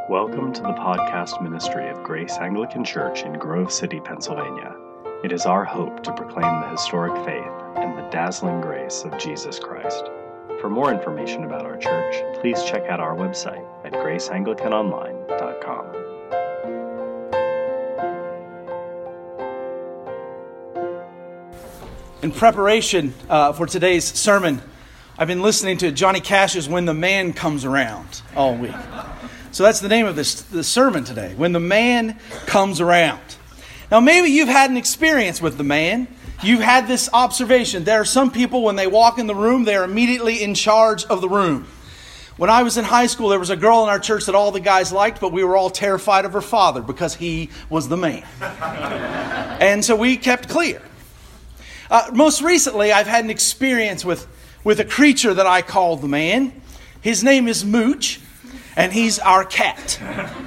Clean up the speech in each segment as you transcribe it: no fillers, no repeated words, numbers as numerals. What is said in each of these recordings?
Welcome to the podcast ministry of Grace Anglican Church in Grove City, Pennsylvania. It is our hope to proclaim the historic faith and the dazzling grace of Jesus Christ. For more information about our church, please check out our website at graceanglicanonline.com. In preparation for today's sermon, I've been listening to Johnny Cash's When the Man Comes Around all week. So that's the name of this sermon today, When the Man Comes Around. Now maybe you've had an experience with the man. You've had this observation. There are some people, when they walk in the room, they're immediately in charge of the room. When I was in high school, there was a girl in our church that all the guys liked, but we were all terrified of her father because he was the man. And so we kept clear. Most recently, I've had an experience with a creature that I call the man. His name is Mooch, and he's our cat.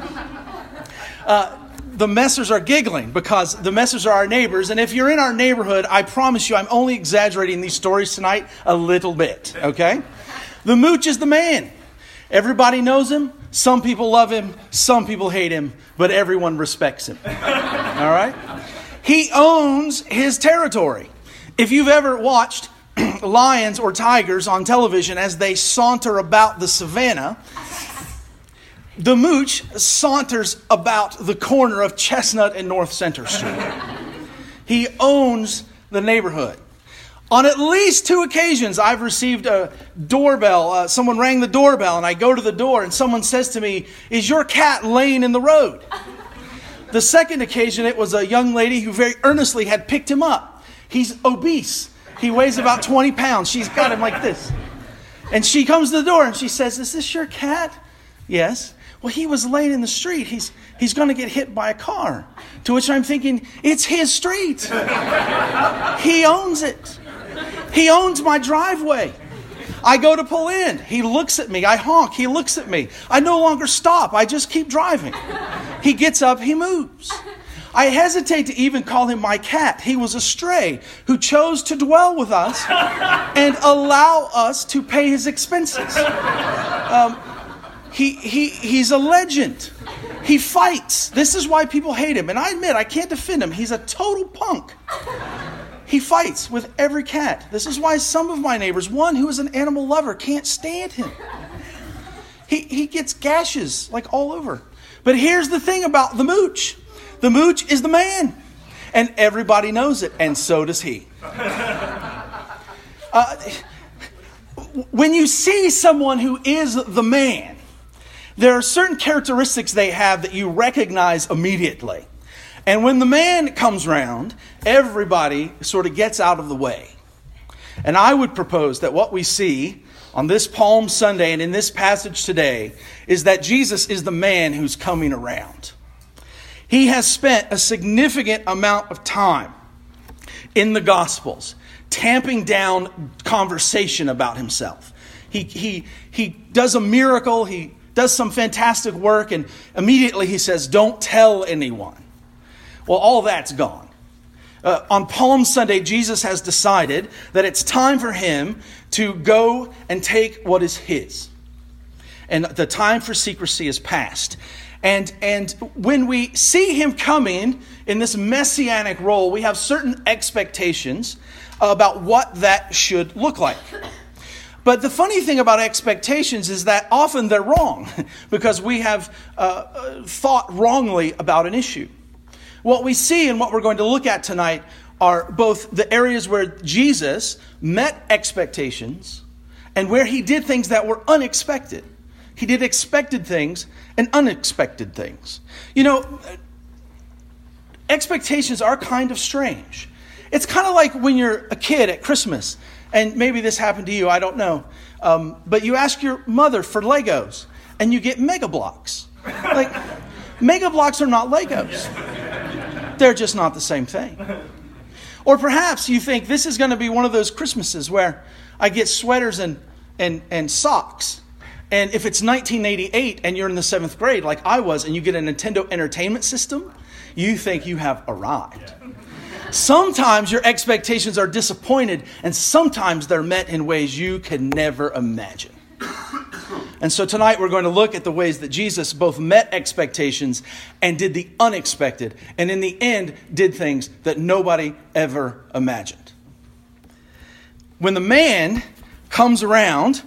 The Messers are giggling because the Messers are our neighbors, and if you're in our neighborhood, I promise you I'm only exaggerating these stories tonight a little bit, okay? The Mooch is the man. Everybody knows him. Some people love him. Some people hate him, but everyone respects him. All right? He owns his territory. If you've ever watched lions or tigers on television as they saunter about the savannah, the Mooch saunters about the corner of Chestnut and North Center Street. He owns the neighborhood. On at least 2 occasions, I've received a doorbell. Someone rang the doorbell, and I go to the door, and someone says to me, "Is your cat laying in the road?" The second occasion, it was a young lady who very earnestly had picked him up. He's obese. He weighs about 20 pounds. She's got him like this. And she comes to the door, and she says, "Is this your cat?" "Yes." "Well, he was laying in the street. He's going to get hit by a car." To which I'm thinking, it's his street. He owns it. He owns my driveway. I go to pull in. He looks at me. I honk. He looks at me. I no longer stop. I just keep driving. He gets up. He moves. I hesitate to even call him my cat. He was a stray who chose to dwell with us and allow us to pay his expenses. He's a legend. He fights. This is why people hate him. And I admit, I can't defend him. He's a total punk. He fights with every cat. This is why some of my neighbors, one who is an animal lover, can't stand him. He gets gashes like all over. But here's the thing about the Mooch. The Mooch is the man. And everybody knows it. And so does he. When you see someone who is the man, there are certain characteristics they have that you recognize immediately. And when the man comes round, everybody sort of gets out of the way. And I would propose that what we see on this Palm Sunday and in this passage today is that Jesus is the man who's coming around. He has spent a significant amount of time in the Gospels tamping down conversation about himself. He does a miracle, he does some fantastic work, and immediately he says, "Don't tell anyone." Well, all that's gone. On Palm Sunday, Jesus has decided that it's time for him to go and take what is his. And the time for secrecy is past. And when we see him coming in this messianic role, we have certain expectations about what that should look like. But the funny thing about expectations is that often they're wrong because we have thought wrongly about an issue. What we see and what we're going to look at tonight are both the areas where Jesus met expectations and where he did things that were unexpected. He did expected things and unexpected things. You know, expectations are kind of strange. It's kind of like when you're a kid at Christmas, and maybe this happened to you, I don't know. But you ask your mother for Legos, and you get Mega Bloks. Like, Mega Bloks are not Legos. They're just not the same thing. Or perhaps you think this is going to be one of those Christmases where I get sweaters and socks. And if it's 1988 and you're in the 7th grade like I was and you get a Nintendo Entertainment System, you think you have arrived. Sometimes your expectations are disappointed and sometimes they're met in ways you can never imagine. And so tonight we're going to look at the ways that Jesus both met expectations and did the unexpected, and in the end did things that nobody ever imagined. When the man comes around,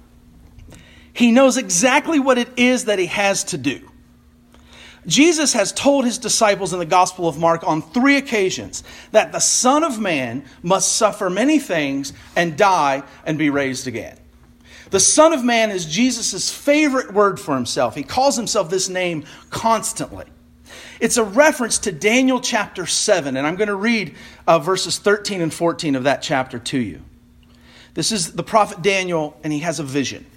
he knows exactly what it is that he has to do. Jesus has told his disciples in the Gospel of Mark on 3 occasions that the Son of Man must suffer many things and die and be raised again. The Son of Man is Jesus' favorite word for himself. He calls himself this name constantly. It's a reference to Daniel chapter 7, and I'm going to read verses 13 and 14 of that chapter to you. This is the prophet Daniel, and he has a vision.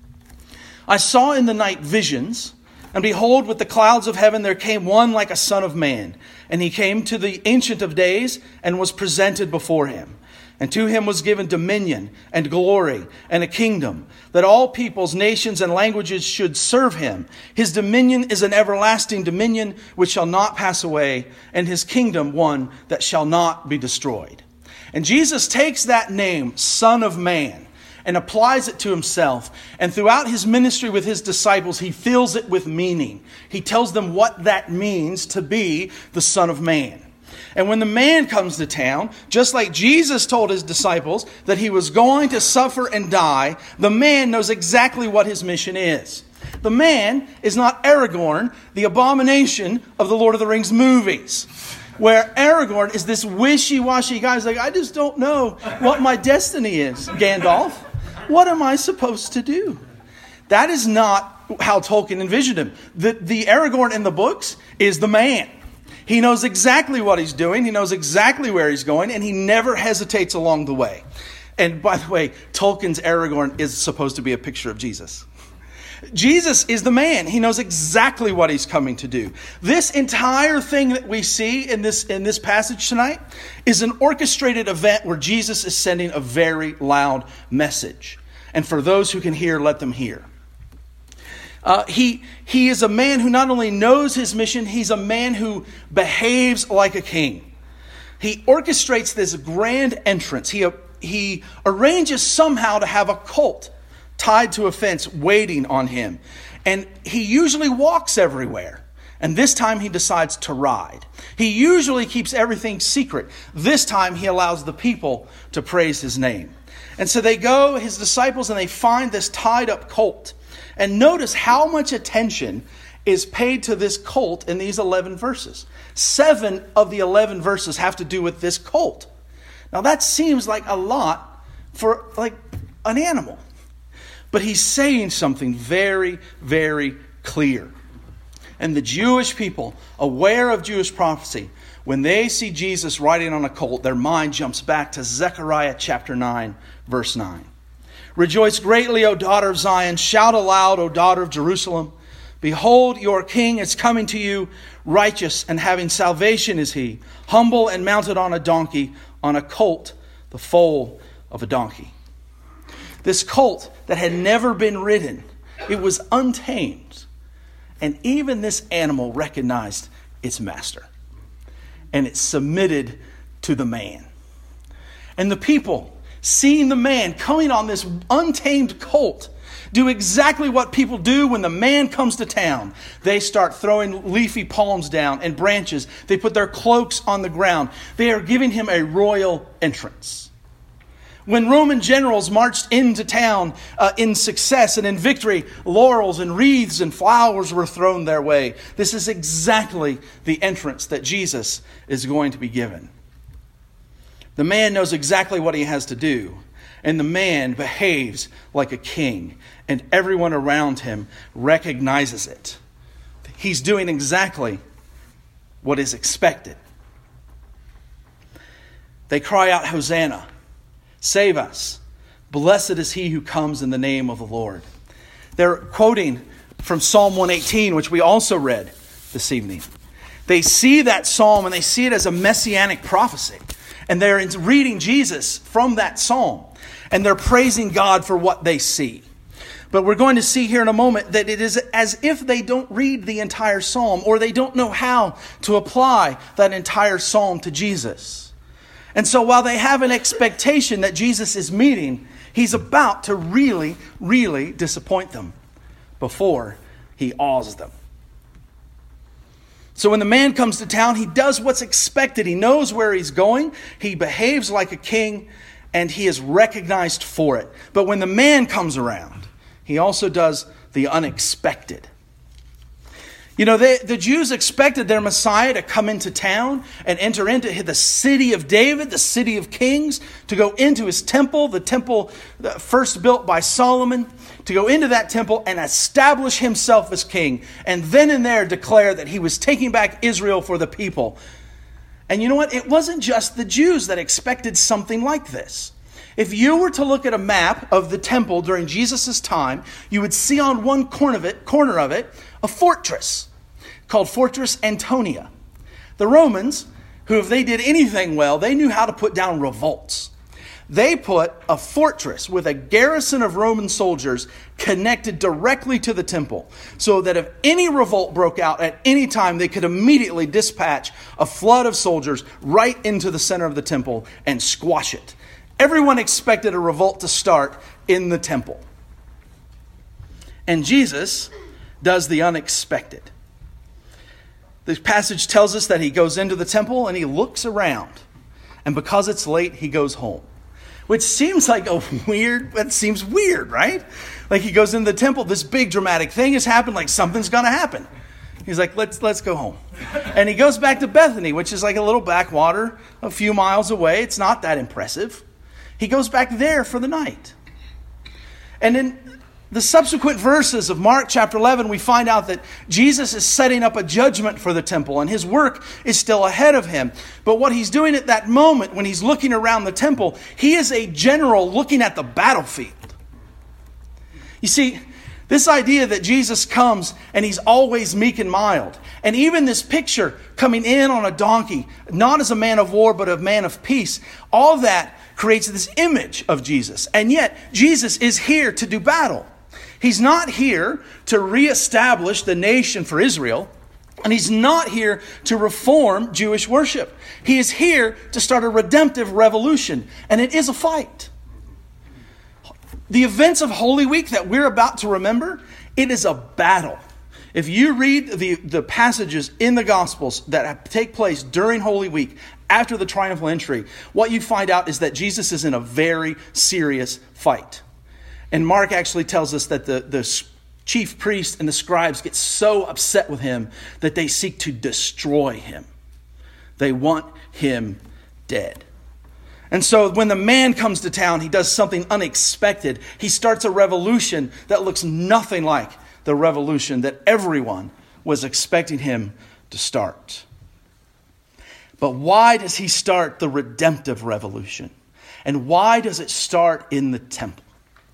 I saw in the night visions, and behold, with the clouds of heaven there came one like a son of man. And he came to the Ancient of Days and was presented before him. And to him was given dominion and glory and a kingdom, that all peoples, nations, and languages should serve him. His dominion is an everlasting dominion which shall not pass away, and his kingdom one that shall not be destroyed. And Jesus takes that name, Son of Man, and applies it to himself. And throughout his ministry with his disciples, he fills it with meaning. He tells them what that means to be the Son of Man. And when the man comes to town, just like Jesus told his disciples that he was going to suffer and die, the man knows exactly what his mission is. The man is not Aragorn, the abomination of the Lord of the Rings movies, where Aragorn is this wishy-washy guy who's like, I just don't know what my destiny is, Gandalf. What am I supposed to do? That is not how Tolkien envisioned him. The Aragorn in the books is the man. He knows exactly what he's doing. He knows exactly where he's going, and he never hesitates along the way. And by the way, Tolkien's Aragorn is supposed to be a picture of Jesus. Jesus is the man. He knows exactly what he's coming to do. This entire thing that we see in this passage tonight is an orchestrated event where Jesus is sending a very loud message. And for those who can hear, let them hear. He is a man who not only knows his mission, he's a man who behaves like a king. He orchestrates this grand entrance. He arranges somehow to have a colt tied to a fence waiting on him. And he usually walks everywhere. And this time he decides to ride. He usually keeps everything secret. This time he allows the people to praise his name. And so they go, his disciples, and they find this tied up colt. And notice how much attention is paid to this colt in these 11 verses. 7 of the 11 verses have to do with this colt. Now that seems like a lot for like an animal. But he's saying something very, very clear. And the Jewish people, aware of Jewish prophecy, when they see Jesus riding on a colt, their mind jumps back to Zechariah chapter 9, verse 9. Rejoice greatly, O daughter of Zion. Shout aloud, O daughter of Jerusalem. Behold, your king is coming to you. Righteous and having salvation is he. Humble and mounted on a donkey, on a colt, the foal of a donkey. This colt that had never been ridden, it was untamed. And even this animal recognized its master. And it submitted to the man. And the people, seeing the man coming on this untamed colt, do exactly what people do when the man comes to town. They start throwing leafy palms down and branches. They put their cloaks on the ground. They are giving him a royal entrance. When Roman generals marched into town in success and in victory, laurels and wreaths and flowers were thrown their way. This is exactly the entrance that Jesus is going to be given. The man knows exactly what he has to do, and the man behaves like a king, and everyone around him recognizes it. He's doing exactly what is expected. They cry out, Hosanna. Save us. Blessed is he who comes in the name of the Lord. They're quoting from Psalm 118, which we also read this evening. They see that psalm and they see it as a messianic prophecy. And they're reading Jesus from that psalm. And they're praising God for what they see. But we're going to see here in a moment that it is as if they don't read the entire psalm, or they don't know how to apply that entire psalm to Jesus. And so while they have an expectation that Jesus is meeting, he's about to really, really disappoint them. before he awes them. So when the man comes to town, he does what's expected. He knows where he's going. He behaves like a king, and he is recognized for it. But when the man comes around, he also does the unexpected. You know, the Jews expected their Messiah to come into town and enter into the city of David, the city of kings, to go into his temple, the temple first built by Solomon, to go into that temple and establish himself as king, and then and there declare that he was taking back Israel for the people. And you know what? It wasn't just the Jews that expected something like this. If you were to look at a map of the temple during Jesus' time, you would see on one corner of it, a fortress called Fortress Antonia. The Romans, who if they did anything well, they knew how to put down revolts. They put a fortress with a garrison of Roman soldiers connected directly to the temple, so that if any revolt broke out at any time, they could immediately dispatch a flood of soldiers right into the center of the temple and squash it. Everyone expected a revolt to start in the temple. And Jesus does the unexpected. The passage tells us that he goes into the temple and he looks around. And because it's late, he goes home. Which seems like that seems weird, right? Like he goes into the temple, this big dramatic thing has happened, like something's going to happen. He's like, let's go home. And he goes back to Bethany, which is like a little backwater a few miles away. It's not that impressive. He goes back there for the night. And in the subsequent verses of Mark chapter 11, we find out that Jesus is setting up a judgment for the temple, and his work is still ahead of him. But what he's doing at that moment, when he's looking around the temple, he is a general looking at the battlefield. You see, this idea that Jesus comes and he's always meek and mild, and even this picture coming in on a donkey, not as a man of war, but a man of peace, all that creates this image of Jesus. And yet, Jesus is here to do battle. He's not here to reestablish the nation for Israel, and he's not here to reform Jewish worship. He is here to start a redemptive revolution, and it is a fight. The events of Holy Week that we're about to remember, it is a battle. If you read the passages in the Gospels that take place during Holy Week, after the triumphal entry, what you find out is that Jesus is in a very serious fight. And Mark actually tells us that the chief priests and the scribes get so upset with him that they seek to destroy him. They want him dead. And so when the man comes to town, he does something unexpected. He starts a revolution that looks nothing like the revolution that everyone was expecting him to start. But why does he start the redemptive revolution? And why does it start in the temple?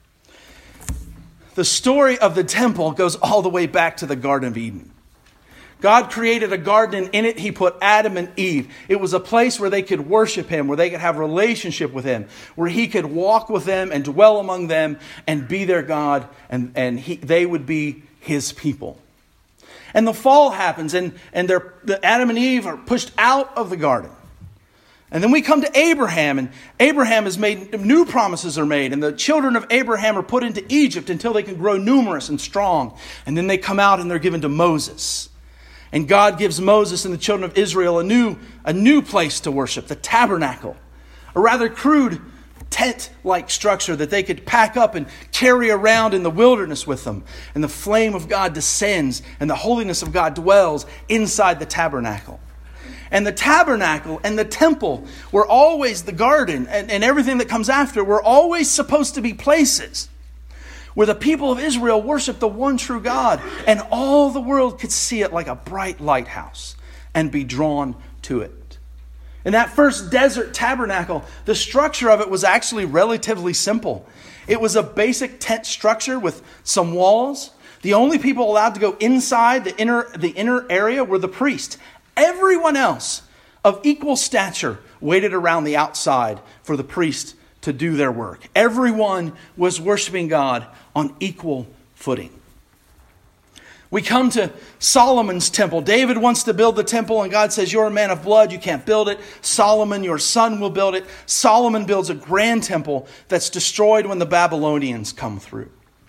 The story of the temple goes all the way back to the Garden of Eden. God created a garden, and in it he put Adam and Eve. It was a place where they could worship him, where they could have relationship with him, where he could walk with them and dwell among them and be their God, and they would be his people. And the fall happens, and Adam and Eve are pushed out of the garden. And then we come to Abraham, and Abraham is made, new promises are made, and the children of Abraham are put into Egypt until they can grow numerous and strong. And then they come out and they're given to Moses. And God gives Moses and the children of Israel a new place to worship, the tabernacle, a rather crude tent-like structure that they could pack up and carry around in the wilderness with them. And the flame of God descends, and the holiness of God dwells inside the tabernacle. And the tabernacle and the temple were always, the garden and everything that comes after, were always supposed to be places where the people of Israel worshiped the one true God, and all the world could see it like a bright lighthouse and be drawn to it. In that first desert tabernacle, the structure of it was actually relatively simple. It was a basic tent structure with some walls. The only people allowed to go inside the inner area were the priests. Everyone else of equal stature waited around the outside for the priest to do their work. Everyone was worshiping God on equal footing. We come to Solomon's temple. David wants to build the temple, and God says, "You're a man of blood, you can't build it. Solomon, your son, will build it." Solomon builds a grand temple that's destroyed when the Babylonians come through.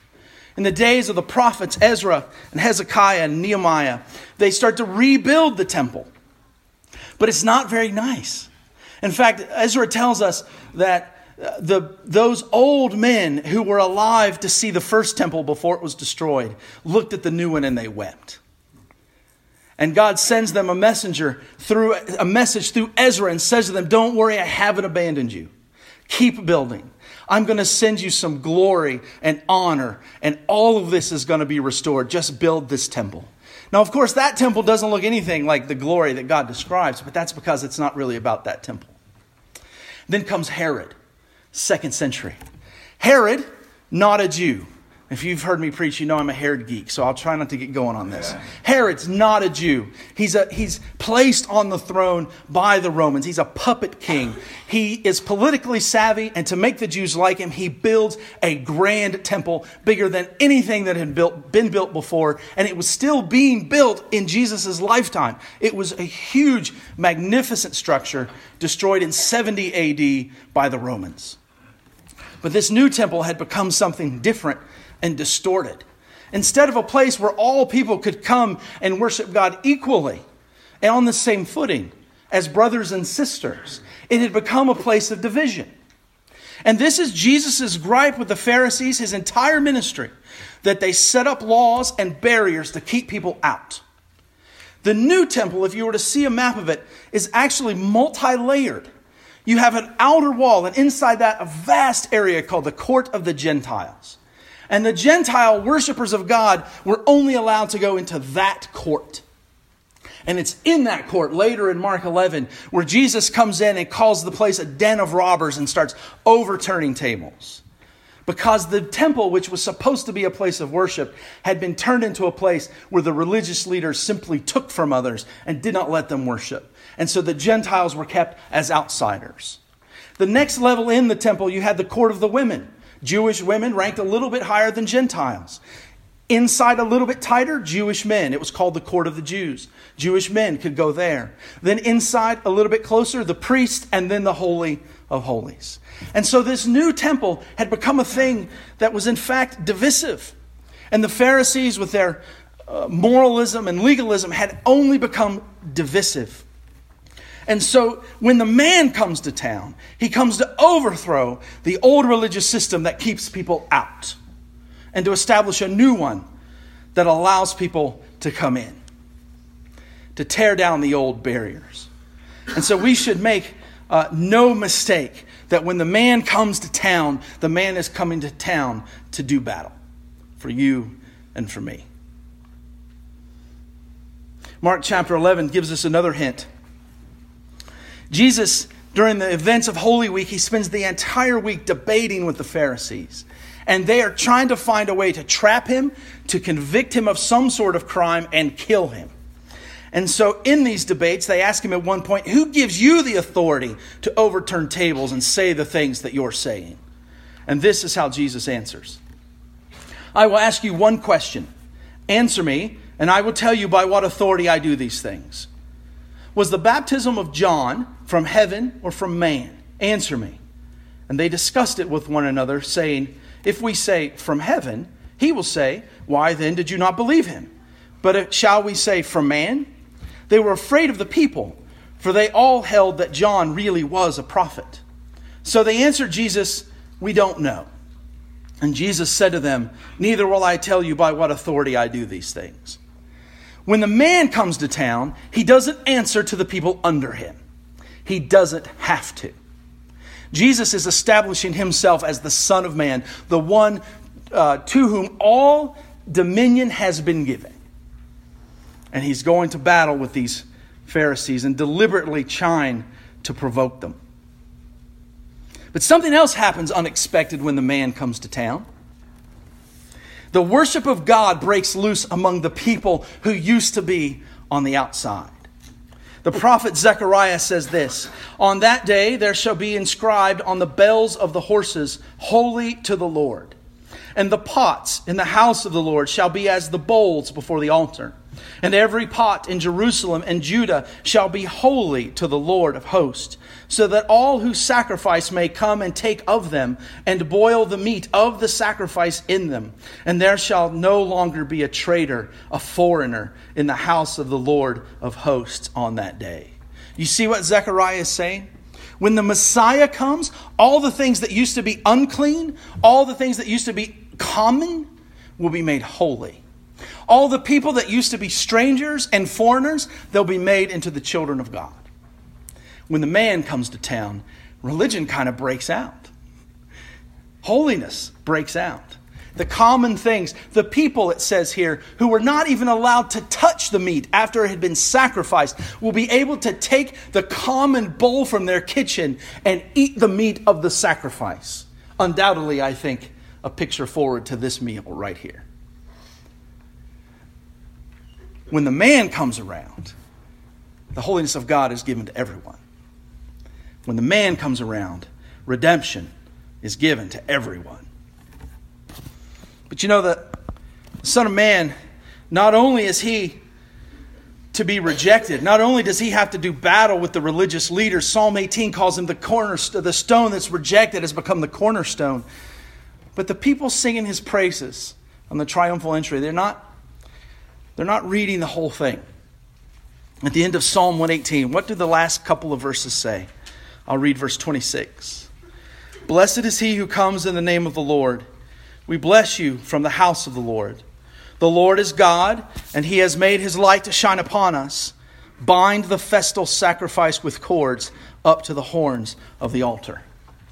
In the days of the prophets Ezra and Hezekiah and Nehemiah, they start to rebuild the temple. But it's not very nice. In fact, Ezra tells us that those old men who were alive to see the first temple before it was destroyed looked at the new one and they wept. And God sends them a message through Ezra and says to them, don't worry, I haven't abandoned you. Keep building. I'm going to send you some glory and honor, and all of this is going to be restored. Just build this temple. Now, of course, that temple doesn't look anything like the glory that God describes, but that's because it's not really about that temple. Then comes Herod, 2nd century. Herod, not a Jew. If you've heard me preach, you know I'm a Herod geek, so I'll try not to get going on this. Herod's not a Jew. He's placed on the throne by the Romans. He's a puppet king. He is politically savvy, and to make the Jews like him, he builds a grand temple bigger than anything that had been built before, and it was still being built in Jesus' lifetime. It was a huge, magnificent structure destroyed in 70 AD by the Romans. But this new temple had become something different and distorted. Instead of a place where all people could come and worship God equally and on the same footing as brothers and sisters, it had become a place of division. And this is Jesus' gripe with the Pharisees, his entire ministry, that they set up laws and barriers to keep people out. The new temple, if you were to see a map of it, is actually multi-layered. You have an outer wall, and inside that, a vast area called the Court of the Gentiles. And the Gentile worshipers of God were only allowed to go into that court. And it's in that court, later in Mark 11, where Jesus comes in and calls the place a den of robbers and starts overturning tables. Because the temple, which was supposed to be a place of worship, had been turned into a place where the religious leaders simply took from others and did not let them worship. And so the Gentiles were kept as outsiders. The next level in the temple, you had the court of the women. Jewish women ranked a little bit higher than Gentiles. Inside a little bit tighter, Jewish men. It was called the court of the Jews. Jewish men could go there. Then inside a little bit closer, the priest, and then the Holy of Holies. And so this new temple had become a thing that was in fact divisive. And the Pharisees, with their moralism and legalism, had only become divisive. And so when the man comes to town, he comes to overthrow the old religious system that keeps people out and to establish a new one that allows people to come in, to tear down the old barriers. And so we should make no mistake that when the man comes to town, the man is coming to town to do battle for you and for me. Mark chapter 11 gives us another hint. Jesus, during the events of Holy Week, he spends the entire week debating with the Pharisees. And they are trying to find a way to trap him, to convict him of some sort of crime, and kill him. And so in these debates, they ask him at one point, who gives you the authority to overturn tables and say the things that you're saying? And this is how Jesus answers. I will ask you one question. Answer me, and I will tell you by what authority I do these things. Was the baptism of John from heaven or from man? Answer me. And they discussed it with one another, saying, if we say from heaven, he will say, why then did you not believe him? But shall we say from man? They were afraid of the people, for they all held that John really was a prophet. So they answered Jesus, we don't know. And Jesus said to them, neither will I tell you by what authority I do these things. When the man comes to town, he doesn't answer to the people under him. He doesn't have to. Jesus is establishing himself as the Son of Man, the one to whom all dominion has been given. And he's going to battle with these Pharisees and deliberately trying to provoke them. But something else happens unexpected when the man comes to town. The worship of God breaks loose among the people who used to be on the outside. The prophet Zechariah says this, on that day there shall be inscribed on the bells of the horses, holy to the Lord. And the pots in the house of the Lord shall be as the bowls before the altar. And every pot in Jerusalem and Judah shall be holy to the Lord of hosts, so that all who sacrifice may come and take of them, and boil the meat of the sacrifice in them. And there shall no longer be a traitor, a foreigner, in the house of the Lord of hosts on that day. You see what Zechariah is saying? When the Messiah comes, all the things that used to be unclean, all the things that used to be common, will be made holy. All the people that used to be strangers and foreigners, they'll be made into the children of God. When the man comes to town, religion kind of breaks out. Holiness breaks out. The common things, the people, it says here, who were not even allowed to touch the meat after it had been sacrificed, will be able to take the common bowl from their kitchen and eat the meat of the sacrifice. Undoubtedly, I think, a picture forward to this meal right here. When the man comes around, the holiness of God is given to everyone. When the man comes around, redemption is given to everyone. But you know, the Son of Man, not only is he to be rejected, not only does he have to do battle with the religious leaders, Psalm 18 calls him the stone that's rejected has become the cornerstone. But the people singing his praises on the triumphal entry, they're not reading the whole thing. At the end of Psalm 118, what do the last couple of verses say? I'll read verse 26. Blessed is he who comes in the name of the Lord. We bless you from the house of the Lord. The Lord is God, and he has made his light to shine upon us. Bind the festal sacrifice with cords up to the horns of the altar.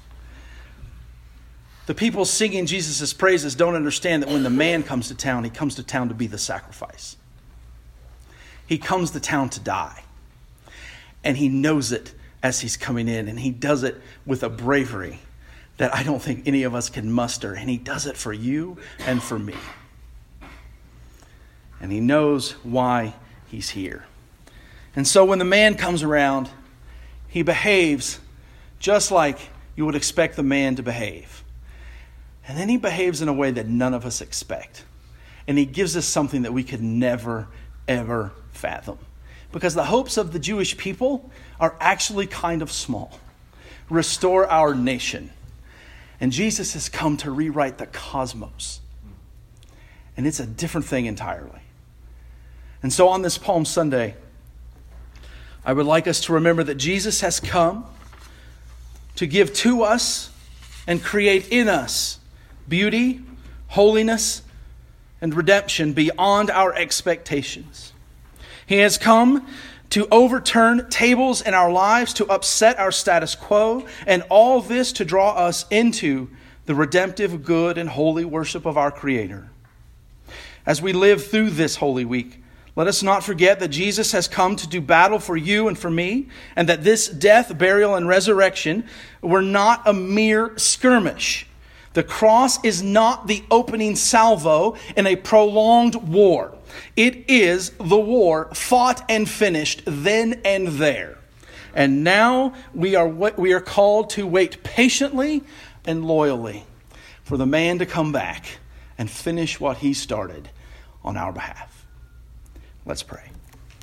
The people singing Jesus' praises don't understand that when the man comes to town, he comes to town to be the sacrifice. He comes to town to die. And he knows it as he's coming in. And he does it with a bravery that I don't think any of us can muster. And he does it for you and for me. And he knows why he's here. And so when the man comes around, he behaves just like you would expect the man to behave. And then he behaves in a way that none of us expect. And he gives us something that we could never, ever fathom. Because the hopes of the Jewish people are actually kind of small. Restore our nation. And Jesus has come to rewrite the cosmos. And it's a different thing entirely. And so on this Palm Sunday, I would like us to remember that Jesus has come to give to us and create in us beauty, holiness, and redemption beyond our expectations. He has come to overturn tables in our lives, to upset our status quo, and all this to draw us into the redemptive, good, and holy worship of our Creator. As we live through this Holy Week, let us not forget that Jesus has come to do battle for you and for me, and that this death, burial, and resurrection were not a mere skirmish. The cross is not the opening salvo in a prolonged war. It is the war fought and finished then and there. And now we are called to wait patiently and loyally for the man to come back and finish what he started on our behalf. Let's pray.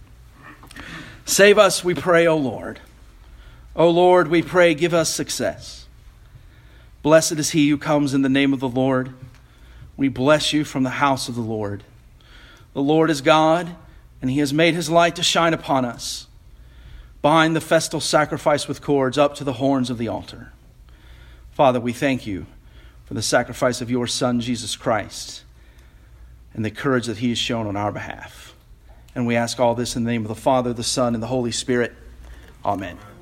Save us, we pray, O Lord. O Lord, we pray, give us success. Blessed is he who comes in the name of the Lord. We bless you from the house of the Lord. The Lord is God, and he has made his light to shine upon us. Bind the festal sacrifice with cords up to the horns of the altar. Father, we thank you for the sacrifice of your Son, Jesus Christ, and the courage that he has shown on our behalf. And we ask all this in the name of the Father, the Son, and the Holy Spirit. Amen.